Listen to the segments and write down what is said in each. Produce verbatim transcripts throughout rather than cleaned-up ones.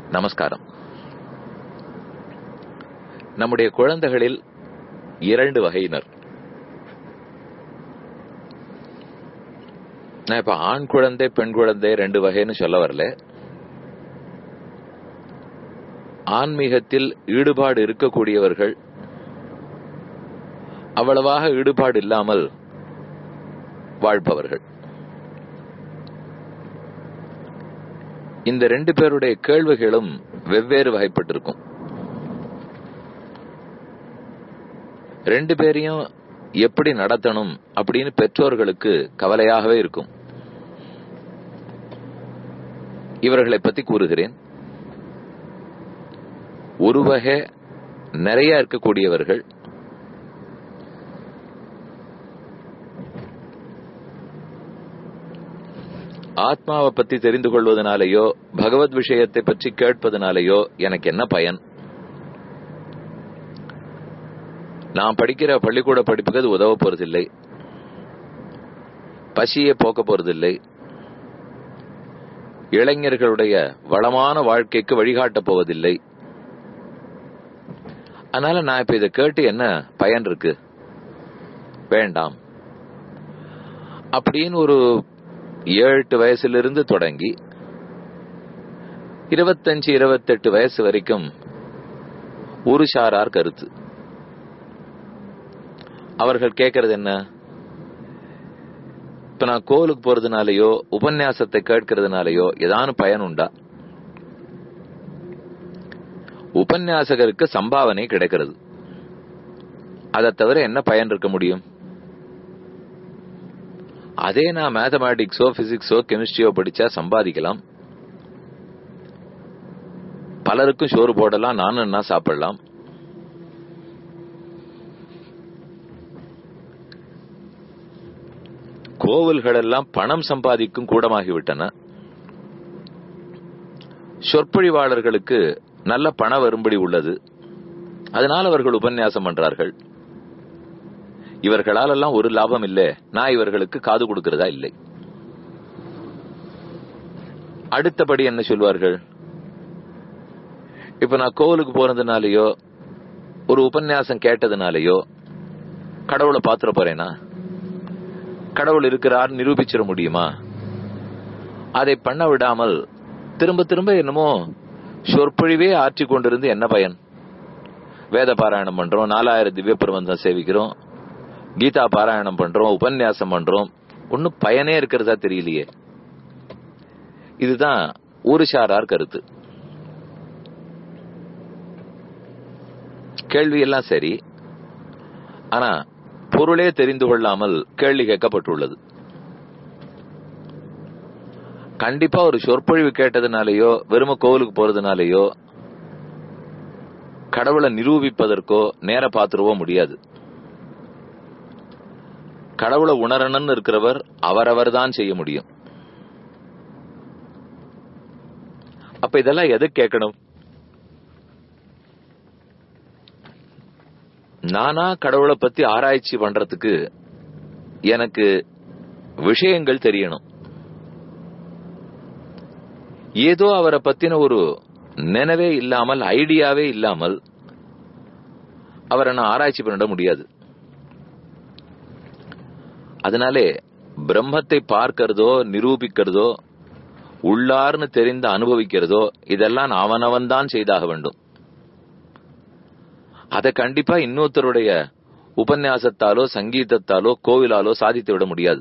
நமஸ்காரம். நம்முடைய குழந்தைகளில் இரண்டு வகையினர். நான் இப்ப ஆண் குழந்தை பெண் குழந்தை ரெண்டு வகைன்னு சொல்ல வரல. ஆன்மீகத்தில் ஈடுபாடு இருக்கக்கூடியவர்கள், அவ்வளவாக ஈடுபாடு இல்லாமல் வாழ்பவர்கள். இந்த ரெண்டு பேருடைய கேள்விகளும் வெவ்வேறு வகைப்பட்டிருக்கும். ரெண்டு பேரையும் எப்படி நடத்தணும் அப்படின்னு பெற்றோர்களுக்கு கவலையாகவே இருக்கும். இவர்களை பத்தி கூறுகிறேன். ஒரு வகை நிறைய இருக்கக்கூடியவர்கள், ஆத்மாவை பத்தி தெரிந்து கொள்வதனாலேயோ பகவத் விஷயத்தை பற்றி கேட்பதனாலேயோ எனக்கு என்ன பயன்? நான் படிக்கிற பள்ளிக்கூட படிப்புக்கு அது உதவ போறதில்லை, பசியை போக்க போறதில்லை, இளைஞர்களுடைய வளமான வாழ்க்கைக்கு வழிகாட்ட போவதில்லை. அதனால நான் இப்ப இதை கேட்டு என்ன பயன் இருக்கு? வேண்டாம் அப்படின்னு ஒரு ஏழு எட்டு வயசிலிருந்து தொடங்கி இருபத்தஞ்சு இருபத்தெட்டு வயசு வரைக்கும் ஒரு சாரார் கருத்து. அவர்கள் கேட்கறது என்ன? இப்ப நான் கோவிலுக்கு போறதுனாலயோ உபன்யாசத்தை கேட்கறதுனாலயோ ஏதான பயன் உண்டா? உபன்யாசகருக்கு சம்பாவனை கிடைக்கிறது, அதை தவிர என்ன பயன் இருக்க முடியும்? அதே நான் மேத்தமேட்டிக்ஸோ பிசிக்ஸோ கெமிஸ்ட்ரியோ படிச்சா சம்பாதிக்கலாம், பலருக்கும் சோறு போடலாம், நானும் என்ன சாப்பிடலாம். கோவில்கள் எல்லாம் பணம் சம்பாதிக்கும் கூடமாகிவிட்டன. சொற்பொழிவாளர்களுக்கு நல்ல பண வரும்படி உள்ளது, அதனால் அவர்கள் உபன்யாசம் பண்றார்கள். இவர்களால் எல்லாம் ஒரு லாபம் இல்லை, நான் இவர்களுக்கு காது கொடுக்கிறதா இல்லை. அடுத்தபடி என்ன சொல்வார்கள்? இப்ப நான் கோவிலுக்கு போறதுனாலயோ ஒரு உபன்யாசம் கேட்டதுனாலயோ கடவுளை பாத்துற போறேனா? கடவுள் இருக்கிறார் நிரூபிச்சிட முடியுமா? அதை பண்ண விடாமல் திரும்ப திரும்ப என்னமோ சொற்பொழிவே ஆற்றி கொண்டிருந்து என்ன பயன்? வேத பாராயணம் பண்றோம், நாலாயிரம் திவ்ய பிரபந்தம் சேவிக்கிறோம், கீதா பாராயணம் பண்றோம், உபன்யாசம் பண்றோம், ஒன்னும் பயனே இருக்கிறதா தெரியலையே. இதுதான் ஒரு சாரார் கருத்து. கேள்வி எல்லாம் சரி, ஆனா பொருளே தெரிந்து கொள்ளாமல் கேள்வி கேட்கப்பட்டுள்ளது. கண்டிப்பா ஒரு சொற்பொழிவு கேட்டதுனாலேயோ வெறும கோவிலுக்கு போறதுனாலேயோ கடவுளை நிரூபிப்பதற்கோ நேர பாத்துருவோ முடியாது. கடவுளை உணரணும்னு இருக்கிறவர் அவரவர் தான் செய்ய முடியும். அப்ப இதெல்லாம் எது கேட்கணும்? நானா கடவுளை பத்தி ஆராய்ச்சி பண்றதுக்கு எனக்கு விஷயங்கள் தெரியணும். ஏதோ அவரை பத்தின ஒரு நினைவே இல்லாமல், ஐடியாவே இல்லாமல் அவரை நான் ஆராய்ச்சி பண்ணிட முடியாது. அதனாலே பிரம்மத்தை பார்க்கிறதோ நிரூபிக்கிறதோ உள்ளார்னு தெரிந்து அனுபவிக்கிறதோ இதெல்லாம் அவனவன் தான் செய்தாக வேண்டும். அதை கண்டிப்பா இன்னொருத்தருடைய உபன்யாசத்தாலோ சங்கீதத்தாலோ கோவிலாலோ சாதித்து விட முடியாது.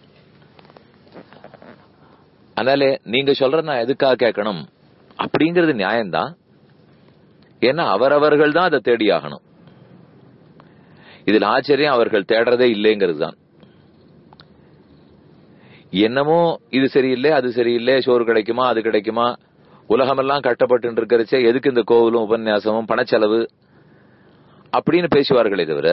அதனாலே நீங்க சொல்ற நான் எதுக்காக கேட்கணும் அப்படிங்கிறது நியாயம்தான். ஏன்னா அவரவர்கள் தான் அதை தேடி ஆகணும். இதில் ஆச்சரியம் அவர்கள் தேடுறதே இல்லைங்கிறது தான். என்னமோ இது சரியில்லை அது சரியில்லை, சோறு கிடைக்குமா அது கிடைக்குமா, உலகமெல்லாம் கட்டப்பட்டு இருக்கிறச்சே எதுக்கு இந்த கோவிலும் உபன்யாசமும் பணச்செலவு அப்படின்னு பேசுவார்களே தவிர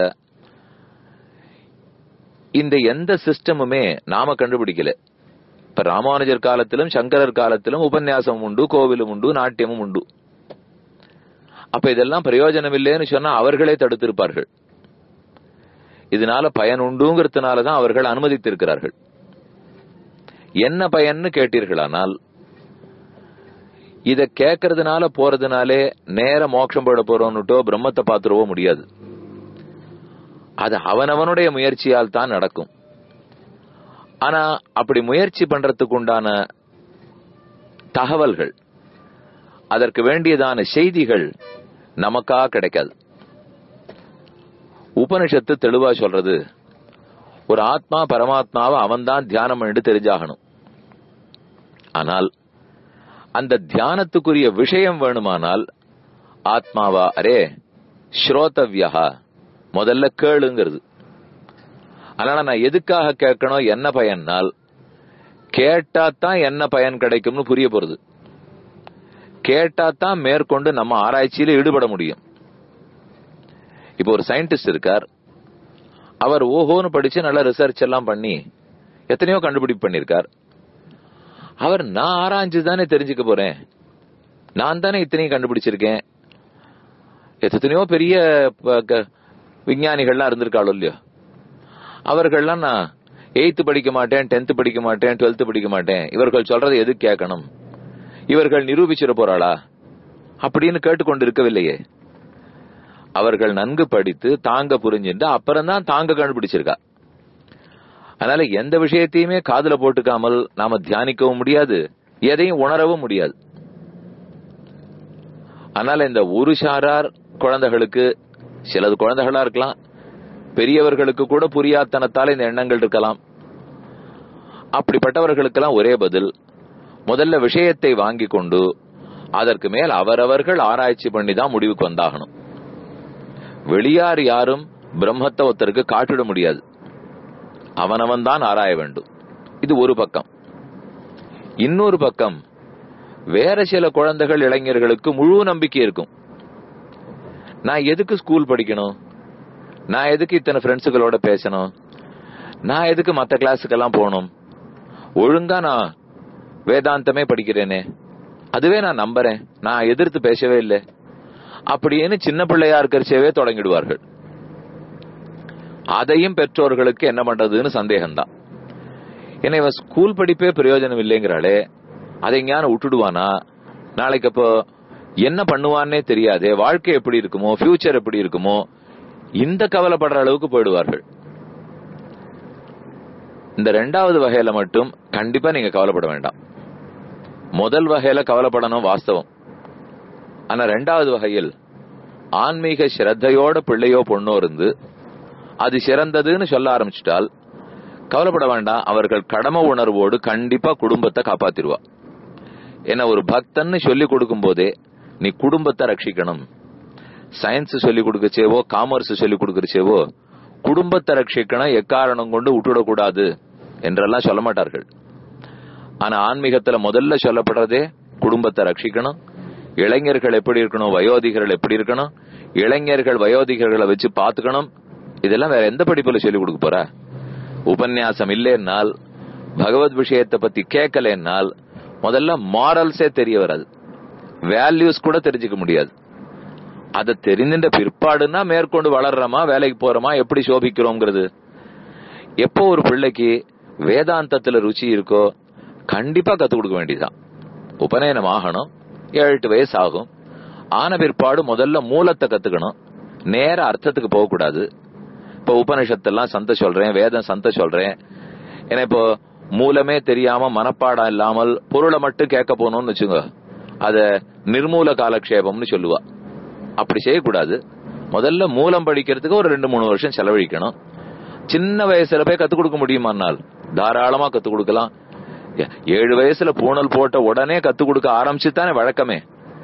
இந்த எந்த சிஸ்டமுமே நாம கண்டுபிடிக்கல. இப்ப ராமானுஜர் காலத்திலும் சங்கரர் காலத்திலும் உபன்யாசம் உண்டு, கோவிலும் உண்டு, நாட்டியமும் உண்டு. அப்ப இதெல்லாம் பிரயோஜனம் இல்லைன்னு சொன்னா அவர்களே தடுத்திருப்பார்கள். இதனால பயன் உண்டுங்கிறதுனாலதான் அவர்கள் அனுமதித்திருக்கிறார்கள். என்ன பயன்னு கேட்டீர்களானால் இத கேட்கறதுனால போறதுனாலே நேர மோட்சம் போட போறோம்னுட்டோ பிரம்மத்தை பாத்துருவோ முடியாது. அது அவனவனுடைய முயற்சியால் தான் நடக்கும். ஆனா அப்படி முயற்சி பண்றதுக்கு உண்டான தகவல்கள், அதற்கு வேண்டியதான செய்திகள் நமக்கா கிடைக்காது. உபனிஷத்து தெளிவா சொல்றது, ஒரு ஆத்மா பரமாத்மாவை அவன் தான் தியானம் பண்ணிட்டு தெரிஞ்சாகணும். ஆனால் அந்த தியானத்துக்குரிய விஷயம் வேணுமானால் ஆத்மாவா அரே ஸ்ரோதவ்யா, முதல்ல கேளுங்கிறது. அதனால நான் எதுக்காக கேட்கணும், என்ன பயன்னால் கேட்டாத்தான் என்ன பயன் கிடைக்கும்னு புரிய போறது. கேட்டாத்தான் மேற்கொண்டு நம்ம ஆராய்ச்சியில ஈடுபட முடியும். இப்போ ஒரு சயின்டிஸ்ட் இருக்கார், அவர் ஓஹோன்னு படிச்சு நல்ல ரிசர்ச் எல்லாம் பண்ணி எத்தனையோ கண்டுபிடிப்பு பண்ணிருக்கார். அவர் நான் ஆராய்ஞ்சுதானே தெரிஞ்சுக்க போறேன், நான் தானே இத்தனையும் கண்டுபிடிச்சிருக்கேன். எத்தனையோ பெரிய விஞ்ஞானிகள்லாம் இருந்திருக்காளோ இல்லையோ, அவர்கள்லாம் நான் எயித்து படிக்க மாட்டேன், டென்த் படிக்க மாட்டேன், டுவெல்த் படிக்க மாட்டேன், இவர்கள் சொல்றதை எது கேட்கணும், இவர்கள் நிரூபிச்சிட போறாளா அப்படின்னு கேட்டுக்கொண்டு இருக்கவில்லையே. அவர்கள் நன்கு படித்து தாங்க புரிஞ்சுட்டு அப்புறம் தான் தாங்க கண்டுபிடிச்சிருக்கா. அதனால எந்த விஷயத்தையுமே காதுல போட்டுக்காமல் நாம தியானிக்கவும் முடியாது, எதையும் உணரவும் முடியாது. அதனால இந்த ஒரு சாரார் குழந்தைகளுக்கு, சிலது குழந்தைகளா இருக்கலாம், பெரியவர்களுக்கு கூட புரியாதனத்தால இந்த எண்ணங்கள் இருக்கலாம். அப்படிப்பட்டவர்களுக்கெல்லாம் ஒரே பதில், முதல்ல விஷயத்தை வாங்கி கொண்டு அதற்கு மேல் அவரவர்கள் ஆராய்ச்சி பண்ணி தான் முடிவுக்கு வந்தாகணும். வெளியார் யாரும் பிரம்மத்தை ஒருத்தருக்கு காட்டிட முடியாது, அவனவன் தான் ஆராய வேண்டும். இது ஒரு பக்கம். இன்னொரு பக்கம் வேற சில குழந்தைகள் இளைஞர்களுக்கு முழு நம்பிக்கை இருக்கும். நான் எதுக்கு ஸ்கூல் படிக்கணும், நான் எதுக்கு இத்தனை ஃப்ரெண்ட்ஸுகளோட பேசணும், நான் எதுக்கு மற்ற கிளாஸுக்கெல்லாம் போகணும், ஒழுங்கா நான் வேதாந்தமே படிக்கிறேனே, அதுவே நான் நம்புறேன், நான் எதிர்த்து பேசவே இல்லை அப்படின்னு சின்ன பிள்ளையா இருக்கிறச்சவே தொடங்கிடுவார்கள். அதையும் பெற்றோர்களுக்கு என்ன பண்றதுன்னு சந்தேகம்தான். ஏன்னா இவன் ஸ்கூல் படிப்பே பிரயோஜனம் இல்லைங்கிறாளே, அதை ஞான விட்டுடுவானா, நாளைக்கு அப்போ என்ன பண்ணுவான்னே தெரியாதே, வாழ்க்கை எப்படி இருக்குமோ, ஃபியூச்சர் எப்படி இருக்குமோ, இந்த கவலைப்படுற அளவுக்கு போயிடுவார்கள். இந்த ரெண்டாவது வகையில மட்டும் கண்டிப்பா நீங்க கவலைப்பட வேண்டாம். முதல் வகையில கவலைப்படணும் வாஸ்தவம். ஆனா ரெண்டாவது வகையில் ஆன்மீக ஸ்ரத்தையோட பிள்ளையோ பொண்ணோ இருந்து அது சிறந்ததுன்னு சொல்ல ஆரம்பிச்சுட்டால் கவலைப்பட வேண்டாம். அவர்கள் கடமை உணர்வோடு கண்டிப்பா குடும்பத்தை காப்பாத்திருவா. ஏன்னா ஒரு பக்தன்னு சொல்லி கொடுக்கும் போதே நீ குடும்பத்தை ரட்சிக்கணும். சயின்ஸ் சொல்லி கொடுக்கச்சேவோ காமர்ஸ் சொல்லி கொடுக்கறச்சேவோ குடும்பத்தை ரட்சிக்கணும், எக்காரணம் கொண்டு விட்டுடக்கூடாது என்றெல்லாம் சொல்ல மாட்டார்கள். ஆனா ஆன்மீகத்துல முதல்ல சொல்லப்படுறதே குடும்பத்தை ரட்சிக்கணும். இளைஞர்கள் எப்படி இருக்கணும், வயோதிகர்கள் எப்படி இருக்கணும், இளைஞர்கள் வயோதிகர்களை வச்சு பாத்துக்கணும். இதெல்லாம் வேற எந்த படிப்புல சொல்லி கொடுக்க போற? உபன்யாசம் இல்லைன்னால், பகவத் விஷயத்தை பத்தி கேட்கலன்னால் முதல்ல மாரல்ஸே தெரிய வராது, வேல்யூஸ் கூட தெரிஞ்சுக்க முடியாது. அதை தெரிஞ்சின்ற பிற்பாடுனா மேற்கொண்டு வளர்றோமா, வேலைக்கு போறோமா, எப்படி சோபிக்கிறோம்ங்கிறது. எப்போ ஒரு பிள்ளைக்கு வேதாந்தத்துல ருச்சி இருக்கோ கண்டிப்பா கத்துக் கொடுக்க வேண்டியதுதான். உபநயனம் ஆகணும், ஏழு எட்டு வயசு ஆகும். ஆன பிற்பாடு முதல்ல மூலத்தை கத்துக்கணும், நேர அர்த்தத்துக்கு போக கூடாது. இப்ப உபனிஷத்தெல்லாம் சந்த சொல்றேன், வேதம் சந்த சொல்றேன், ஏன்னா இப்போ மூலமே தெரியாம மனப்பாடம் இல்லாமல் பொருளை மட்டும் கேட்க போனோம்னு வச்சுங்க, அத நிர்மூல காலக்ஷேபம்னு சொல்லுவா. அப்படி செய்யக்கூடாது. முதல்ல மூலம் படிக்கிறதுக்கு ஒரு ரெண்டு மூணு வருஷம் செலவழிக்கணும். சின்ன வயசுல போய் கத்துக் கொடுக்க முடியுமானால் தாராளமா கத்துக் கொடுக்கலாம். ஏழு வயசுல பூணல் போட்ட உடனே கத்துக் கொடுக்க ஆரம்பிச்சுதானே வழக்கமே.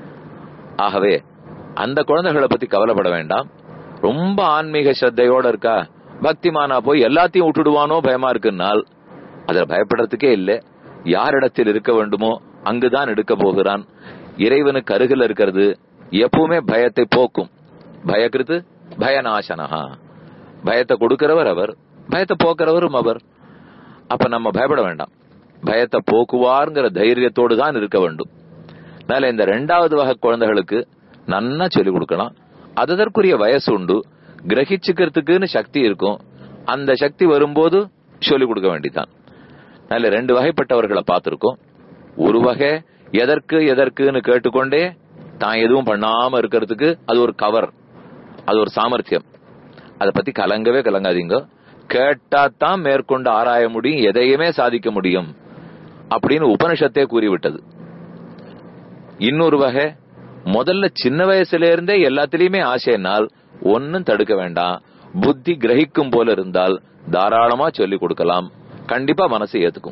ஆகவே அந்த குழந்தைகளை பத்தி கவலைப்பட வேண்டாம். ரொம்ப ஆன்மீக ஸ்ரத்தையோட இருக்கா, பக்திமானா போய் எல்லாத்தையும் விட்டுடுவானோ பயமா இருக்குன்னால் அதுல பயப்படுறதுக்கே இல்லை. யாரிடத்தில் இருக்க வேண்டுமோ அங்குதான் எடுக்க போகிறான். இறைவனுக்கு அருகில் இருக்கிறது எப்பவுமே பயத்தை போக்கும். பயக்கிறது பயநாசனஹா, பயத்தை கொடுக்கிறவர் அவர், பயத்தை போக்குறவரும் அவர். அப்ப நம்ம பயப்பட வேண்டாம், பயத்தை போக்குவார்ங்கிற தைரியத்தோடு தான் இருக்க வேண்டும். அதனால இந்த ரெண்டாவது வகை குழந்தைகளுக்கு நன்னா சொல்லிக் கொடுக்கலாம். அதற்குரிய வயசு உண்டு, கிரகிச்சுக்கிறதுக்குன்னு சக்தி இருக்கும். அந்த சக்தி வரும்போது சொல்லிக் கொடுக்க வேண்டிதான். அதனால ரெண்டு வகைப்பட்டவர்களை பார்த்திருக்கோம். ஒரு வகை எதற்கு எதற்குன்னு கேட்டுக்கொண்டே தான் எதுவும் பண்ணாம இருக்கிறதுக்கு அது ஒரு கவர், அது ஒரு சாமர்த்தியம். அதை பத்தி கலங்கவே கலங்காதீங்க. கேட்டாத்தான் மேற்கொண்டு ஆராய முடியும், எதையுமே சாதிக்க முடியும் அப்படின்னு உபனிஷத்தே கூறிவிட்டது. இன்னொரு வகை, முதல்ல சின்ன வயசுல இருந்தே எல்லாத்திலயுமே ஆசைனால் ஒன்னும் தடுக்க வேண்டாம். புத்தி கிரகிக்கும் போல இருந்தால் தாராளமா சொல்லிக் கொடுக்கலாம். கண்டிப்பா மனசு ஏத்துக்கும்.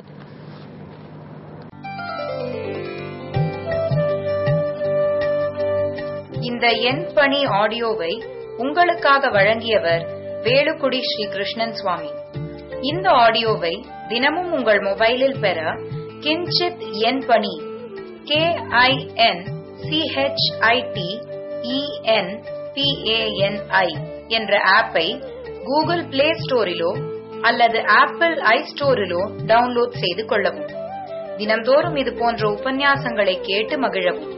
இந்த என் பணி ஆடியோவை உங்களுக்காக வழங்கியவர் வேலுக்குடி ஸ்ரீ கிருஷ்ணன் சுவாமி. இந்த ஆடியோவை தினமும் உங்கள் மொபைலில் பெற கிஞ்சித் என் பணி K I N C H I T E N P A N I என்ற ஆப்பை கூகுள் பிளே ஸ்டோரிலோ அல்லது ஆப்பிள் ஐ ஸ்டோரிலோ டவுன்லோட் செய்து கொள்ளவும். தினம்தோறும் இது போன்ற உபன்யாசங்களை கேட்டு மகிழவும்.